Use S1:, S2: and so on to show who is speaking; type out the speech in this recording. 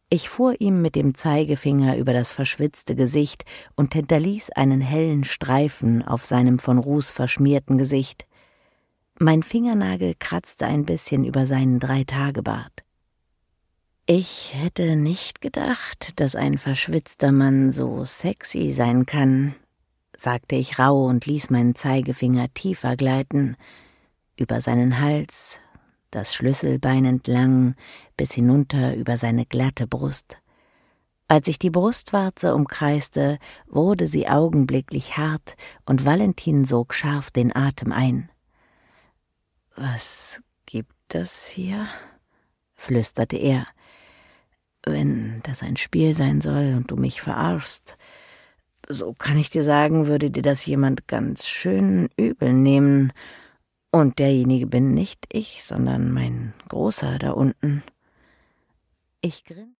S1: Ich fuhr ihm mit dem Zeigefinger über das verschwitzte Gesicht und hinterließ einen hellen Streifen auf seinem von Ruß verschmierten Gesicht. Mein Fingernagel kratzte ein bisschen über seinen 3-Tage-Bart. »Ich hätte nicht gedacht, dass ein verschwitzter Mann so sexy sein kann«, sagte ich rauh und ließ meinen Zeigefinger tiefer gleiten, über seinen Hals, das Schlüsselbein entlang, bis hinunter über seine glatte Brust. Als ich die Brustwarze umkreiste, wurde sie augenblicklich hart und Valentin sog scharf den Atem ein. »Was gibt es hier?«, flüsterte er. »Wenn das ein Spiel sein soll und du mich verarschst, so kann ich dir sagen, würde dir das jemand ganz schön übel nehmen. Und derjenige bin nicht ich, sondern mein Großer da unten.« Ich grinste.